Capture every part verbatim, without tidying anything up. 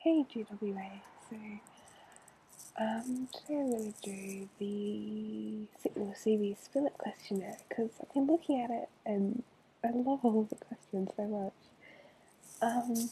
Hey G W A, so um, today I'm going to do the Signal C V Spill It questionnaire because I've been looking at it and I love all of the questions so much. Um,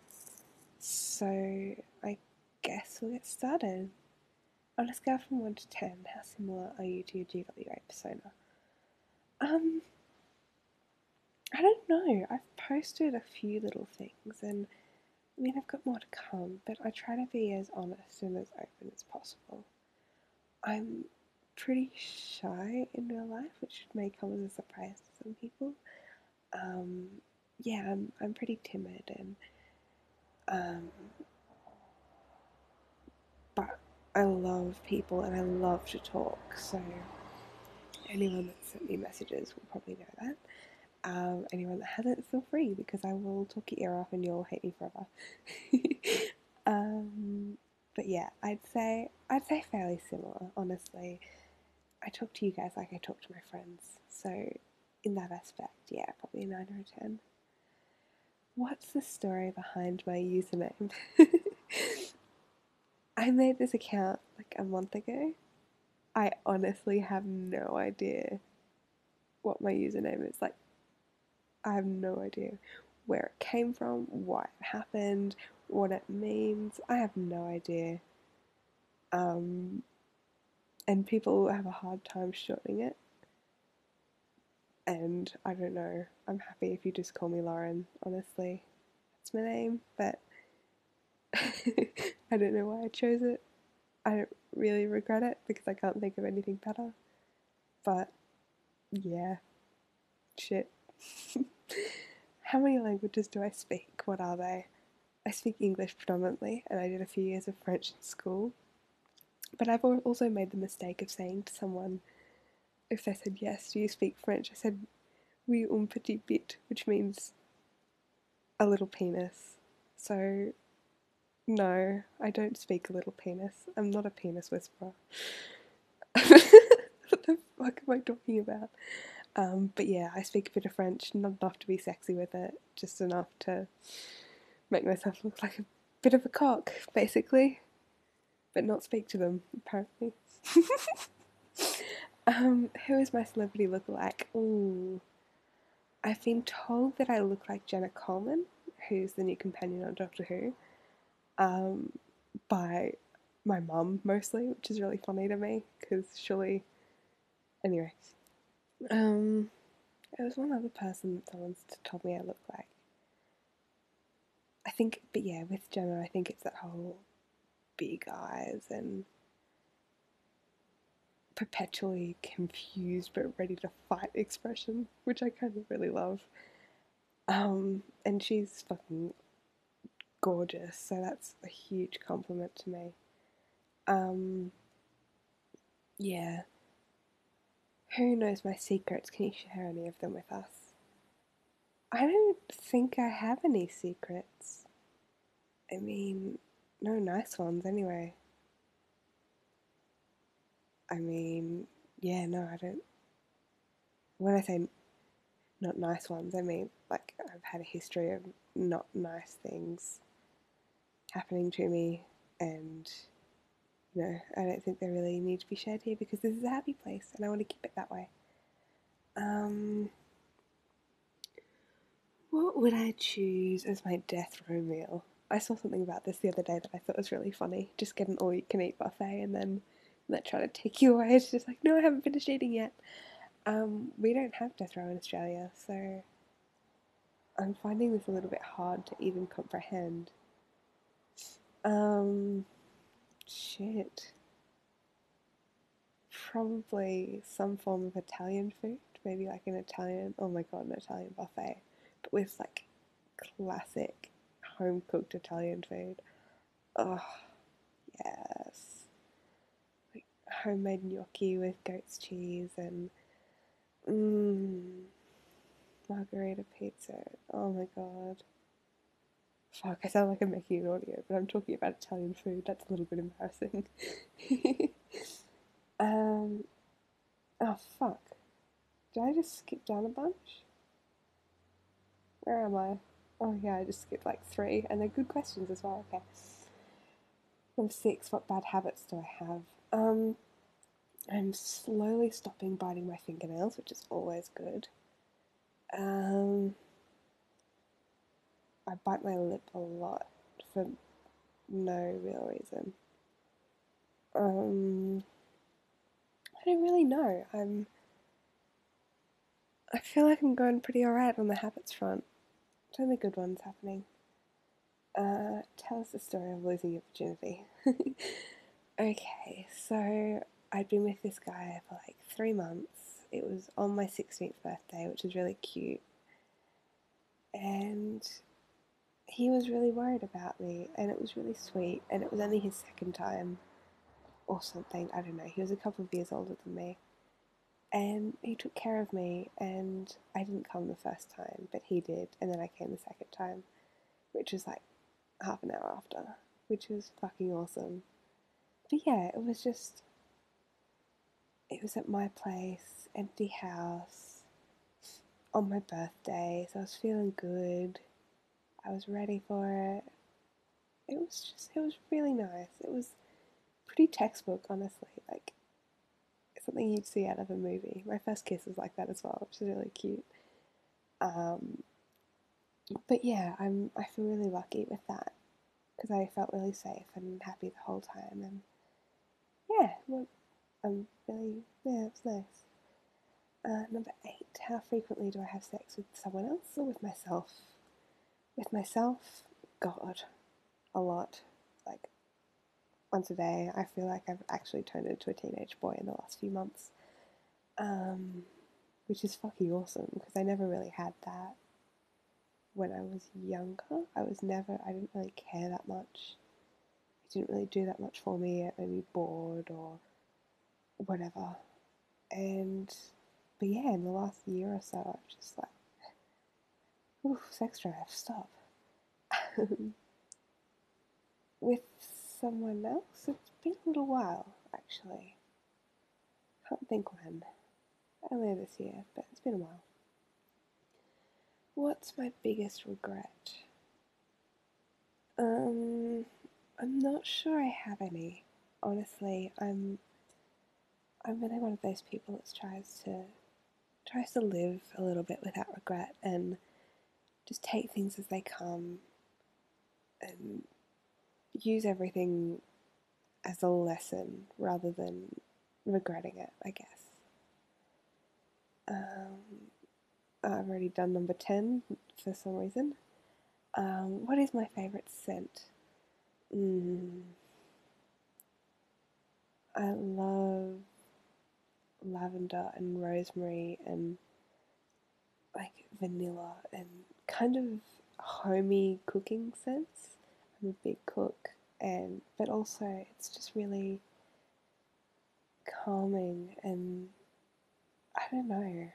so I guess we'll get started. On a scale from one to ten, how similar are you to your G W A persona? Um, I don't know. I've posted a few little things and I mean, I've got more to come, but I try to be as honest and as open as possible. I'm pretty shy in real life, which may come as a surprise to some people. Um, yeah, I'm I'm pretty timid, and um, but I love people and I love to talk. So anyone that sent me messages will probably know that. Um, anyone that hasn't, feel free because I will talk your ear off and you'll hate me forever. um, but yeah, I'd say I'd say fairly similar, honestly. I talk to you guys like I talk to my friends. So, in that aspect, yeah, probably a nine or a ten. What's the story behind my username? I made this account like a month ago. I honestly have no idea what my username is. Like, I have no idea where it came from, why it happened, what it means. I have no idea. Um, and people have a hard time shortening it. And I don't know. I'm happy if you just call me Lauren, honestly. That's my name, but I don't know why I chose it. I don't really regret it because I can't think of anything better. But yeah, shit. How many languages do I speak? What are they? I speak English predominantly, and I did a few years of French in school. But I've also made the mistake of saying to someone, if they said, yes, do you speak French? I said, oui, un petit bit, which means a little penis. So, no, I don't speak a little penis. I'm not a penis whisperer. What the fuck am I talking about? Um, but yeah, I speak a bit of French, not enough to be sexy with it, just enough to make myself look like a bit of a cock, basically. But not speak to them, apparently. um, who is my celebrity lookalike? Ooh. I've been told that I look like Jenna Coleman, who's the new companion on Doctor Who, um, by my mum mostly, which is really funny to me because surely. Anyway, um, it was one other person that someone told me I look like. I think, but yeah, with Jenna, I think it's that whole big eyes and perpetually confused but ready to fight expression, which I kind of really love. Um, and she's fucking gorgeous, so that's a huge compliment to me. Um, yeah. Who knows my secrets? Can you share any of them with us? I don't think I have any secrets. I mean, no nice ones anyway. I mean, yeah, no, I don't. When I say not nice ones, I mean, like, I've had a history of not nice things happening to me, and, you know, I don't think they really need to be shared here because this is a happy place and I want to keep it that way. Um, what would I choose as my death row meal? I saw something about this the other day that I thought was really funny. Just get an all you can eat buffet and then that try to take you away. It's just like, no, I haven't finished eating yet. Um, we don't have death row in Australia, so I'm finding this a little bit hard to even comprehend. Um, shit. Probably some form of Italian food, maybe like an Italian, oh my god, an Italian buffet, but with like classic home cooked Italian food. Oh, yes. Like homemade gnocchi with goat's cheese and mmm, margherita pizza. Oh my god. Fuck, I sound like I'm making an audio, but I'm talking about Italian food. That's a little bit embarrassing. um, oh fuck. Did I just skip down a bunch? Where am I? Oh yeah, I just skipped like three, and they're good questions as well. Okay. Number six, what bad habits do I have? Um, I'm slowly stopping biting my fingernails, which is always good. Um, I bite my lip a lot for no real reason. Um, I don't really know. I'm. I feel like I'm going pretty alright on the habits front. There's only good ones happening. Uh, tell us the story of losing your virginity. Okay, so I'd been with this guy for like three months. It was on my sixteenth birthday, which was really cute. And he was really worried about me, and it was really sweet. And it was only his second time or something. I don't know. He was a couple of years older than me. And he took care of me, and I didn't come the first time, but he did. And then I came the second time, which was like half an hour after, which was fucking awesome. But yeah, it was just, it was at my place, empty house, on my birthday, so I was feeling good. I was ready for it. It was just, it was really nice. It was pretty textbook, honestly. Like, something you'd see out of a movie. My first kiss was like that as well, which is really cute. Um, but yeah, I'm, I feel really lucky with that because I felt really safe and happy the whole time. And yeah, well, I'm really, yeah, it was nice. Uh, number eight, how frequently do I have sex with someone else or with myself? With myself, God, a lot. Like, once a day. I feel like I've actually turned into a teenage boy in the last few months. Um, which is fucking awesome because I never really had that when I was younger. I was never, I didn't really care that much. It didn't really do that much for me. It made me bored or whatever. And, but yeah, in the last year or so, I've just like, ooh, sex drive, stop. With someone else, it's been a little while, actually. Can't think when. Earlier this year, but it's been a while. What's my biggest regret? Um, I'm not sure I have any. Honestly, I'm I'm really one of those people that tries to tries to live a little bit without regret and just take things as they come and use everything as a lesson rather than regretting it, I guess. Um, I've already done number ten for some reason. Um, what is my favourite scent? Mm, I love lavender and rosemary and like vanilla and kind of homey cooking scents. I'm a big cook, and but also it's just really calming and I don't know.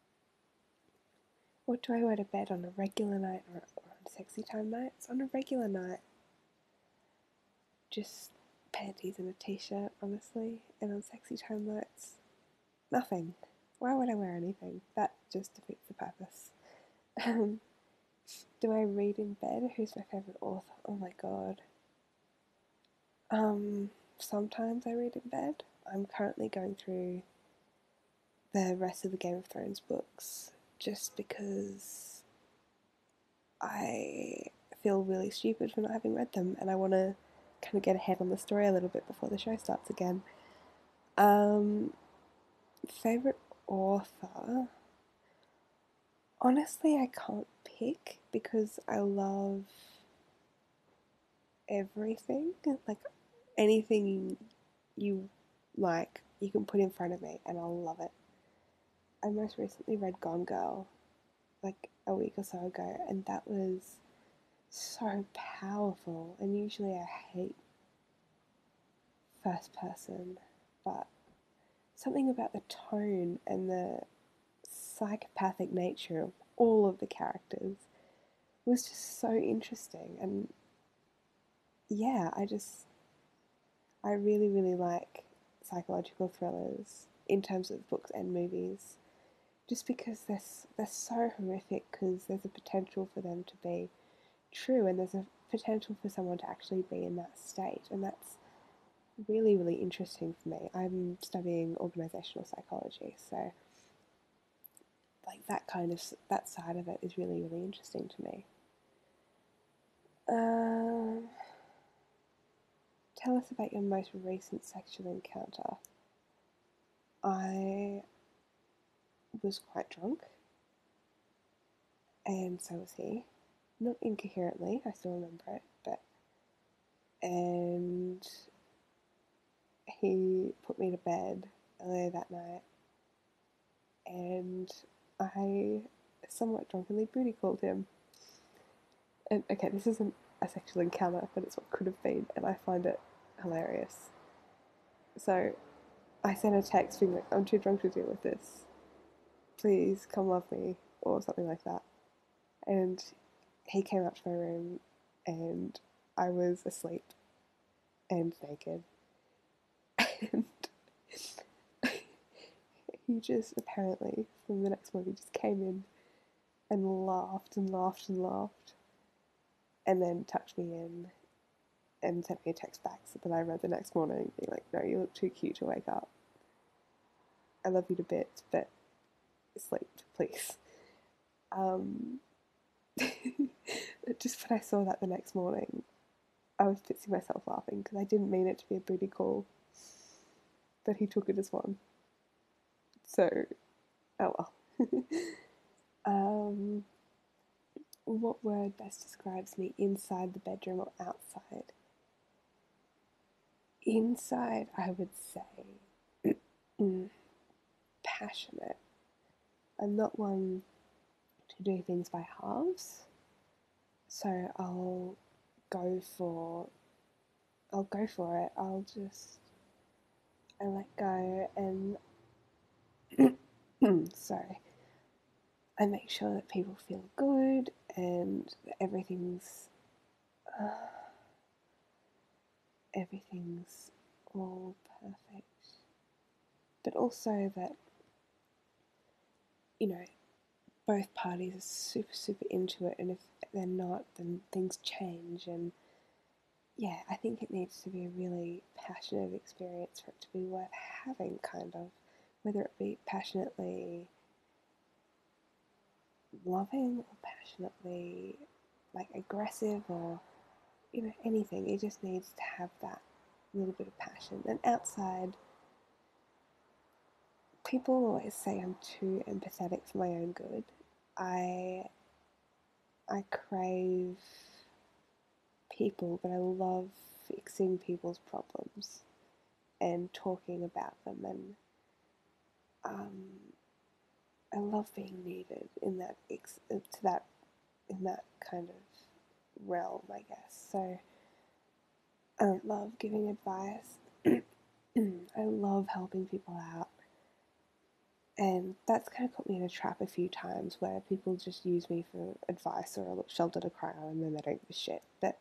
What do I wear to bed on a regular night or, or on sexy time nights? On a regular night, just panties and a t-shirt, honestly. And on sexy time nights, nothing. Why would I wear anything? That just defeats the purpose. Um, do I read in bed? Who's my favourite author? Oh my god. Um, sometimes I read in bed. I'm currently going through the rest of the Game of Thrones books just because I feel really stupid for not having read them and I want to kind of get ahead on the story a little bit before the show starts again. Um, favorite author? Honestly, I can't pick because I love everything. Like anything you like, you can put in front of me and I'll love it. I most recently read Gone Girl like a week or so ago, and that was so powerful. And usually I hate first person, but something about the tone and the psychopathic nature of all of the characters was just so interesting. And yeah, I just, I really, really like psychological thrillers in terms of books and movies. just because they're, they're so horrific, because there's a potential for them to be true, and there's a potential for someone to actually be in that state, and that's really, really interesting for me. I'm studying organizational psychology, so like that kind of that side of it is really, really interesting to me. Um, tell us about your most recent sexual encounter. I was quite drunk, and so was he. Not incoherently, I still remember it, but and he put me to bed earlier that night, and I somewhat drunkenly booty called him. And okay, this isn't a sexual encounter, but it's what could have been, and I find it hilarious. So I sent a text being like, I'm too drunk to deal with this. Please come love me, or something like that. And he came up to my room, and I was asleep and naked. And he just apparently, from the next morning, just came in and laughed and laughed and laughed, and then tucked me in and sent me a text back that I read the next morning, being like, no, you look too cute to wake up. I love you to bits, but sleep, please. Um, just when I saw that the next morning, I was pissing myself laughing because I didn't mean it to be a booty call, but he took it as one. So, oh well. um, what word best describes me, inside the bedroom or outside? Inside, I would say passionate. I'm not one to do things by halves, so I'll go for I'll go for it. I'll just I let go and sorry. I make sure that people feel good and that everything's uh, everything's all perfect. But also that, you know, both parties are super, super into it, and if they're not, then things change. And yeah, I think it needs to be a really passionate experience for it to be worth having, kind of. Whether it be passionately loving or passionately like aggressive or, you know, anything. It just needs to have that little bit of passion. And outside, people always say I'm too empathetic for my own good. I I crave people, but I love fixing people's problems and talking about them, and um, I love being needed in that ex- to that in that kind of realm, I guess. So I love giving advice. I love helping people out. And that's kind of caught me in a trap a few times where people just use me for advice or a shoulder to cry on, and then they don't give a shit. But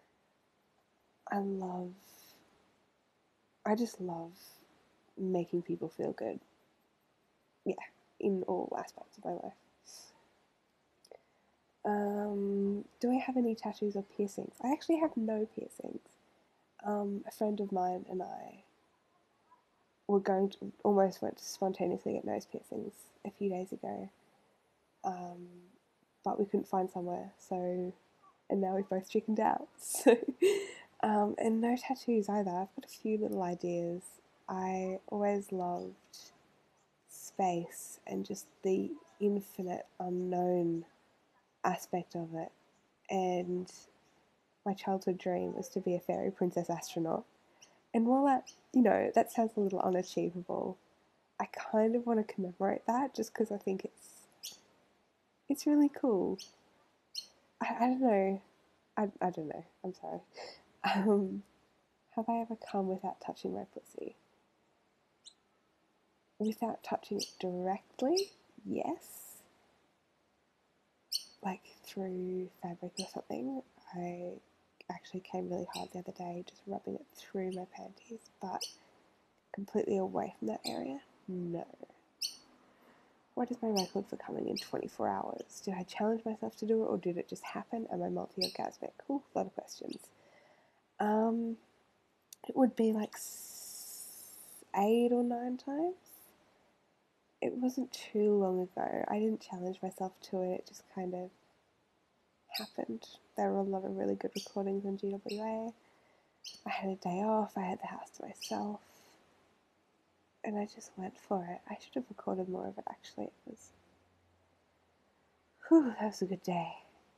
I love, I just love making people feel good. Yeah, in all aspects of my life. Um, do I have any tattoos or piercings? I actually have no piercings. Um, a friend of mine and I were going to, almost went to spontaneously get nose piercings a few days ago. Um, but we couldn't find somewhere, so, and now we've both chickened out. So, um, and no tattoos either. I've got a few little ideas. I always loved space and just the infinite unknown aspect of it. And my childhood dream was to be a fairy princess astronaut. And while that, you know, that sounds a little unachievable, I kind of want to commemorate that just because I think it's it's really cool. I, I don't know. I, I don't know. I'm sorry. Um, have I ever come without touching my pussy? Without touching it directly? Yes. Like through fabric or something. I actually came really hard the other day just rubbing it through my panties, but completely away from that area? No. what is my record for coming in twenty-four hours? Did I challenge myself to do it, or did it just happen? Am I multi-orgasmic? Ooh, a lot of questions. Um, it would be like eight or nine times. It wasn't too long ago. I didn't challenge myself to it. It just kind of happened. There were a lot of really good recordings on G W A. I had a day off. I had the house to myself. And I just went for it. I should have recorded more of it, actually. It was... Whew, that was a good day.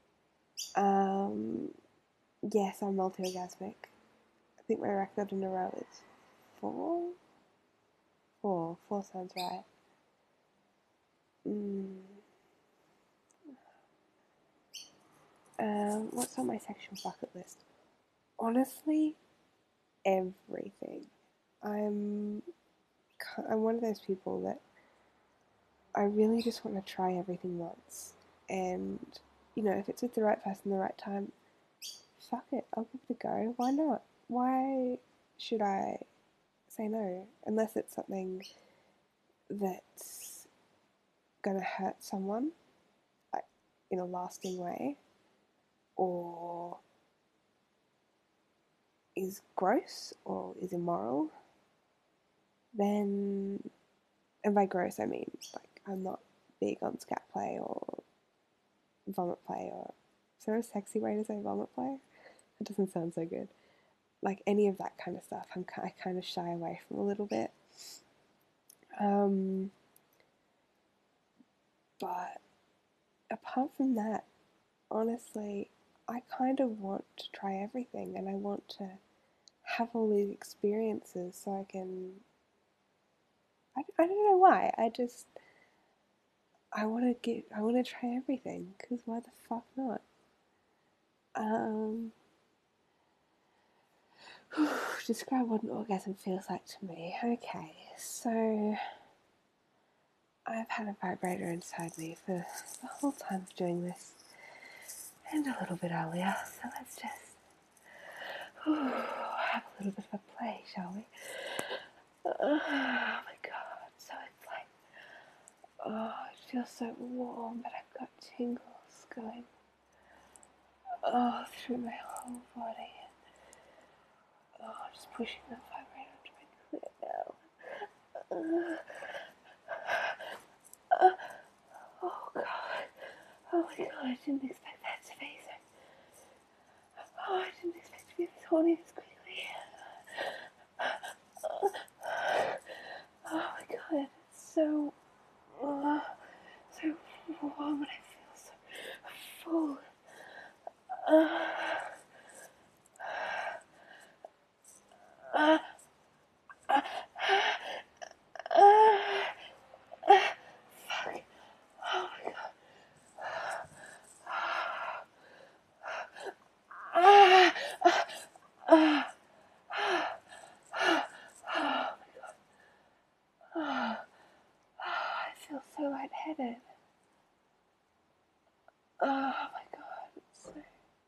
Um, yes, I'm multi-orgasmic. I think my record in a row is four? Four. Four sounds right. Mm. Um, what's on my sexual bucket list? Honestly, everything. I'm I'm one of those people that I really just want to try everything once. And, you know, if it's with the right person, the right time, fuck it, I'll give it a go. Why not? Why should I say no? Unless it's something that's gonna hurt someone, like, in a lasting way, or is gross, or is immoral, then, and by gross I mean, like, I'm not big on scat play or vomit play, or, is there a sexy way to say vomit play? It doesn't sound so good. Like, any of that kind of stuff, I'm, I kind of shy away from a little bit. Um, but apart from that, honestly, I kind of want to try everything, and I want to have all these experiences so I can... I, I don't know why. I just... I want to get... I want to try everything, because why the fuck not? Um... Describe what an orgasm feels like to me. Okay, so... I've had a vibrator inside me for the whole time of doing this, and a little bit earlier, so let's just whew, have a little bit of a play, shall we? Oh my god, so it's like, oh, it feels so warm, but I've got tingles going, oh, through my whole body, oh, just pushing that vibrator to my clit now. Uh, uh, oh god, oh my god, I didn't expect that to be so. Oh, I didn't expect to be this horny this quickly. Oh my god, it's so, uh, so warm, and I feel so full. Uh, uh, uh, uh, uh, fuck. Oh my god. Uh, uh, uh, Oh, I feel so lightheaded. Oh my god, it's so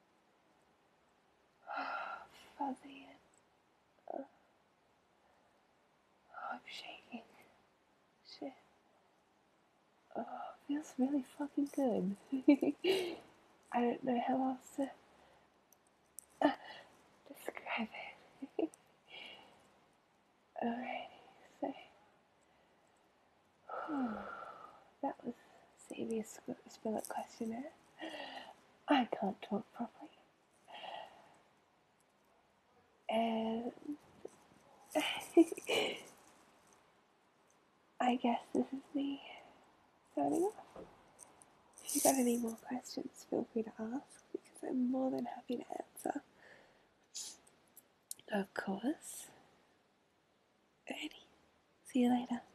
oh, fuzzy and uh, oh, I'm shaking. Shit. Oh, it feels really fucking good. I don't know how else to uh, describe it. Alrighty, so whew, that was Saviour's Spillet questionnaire. I can't talk properly. And I guess this is me signing off. If you've got any more questions, feel free to ask, because I'm more than happy to answer. Of course. Alrighty. See you later.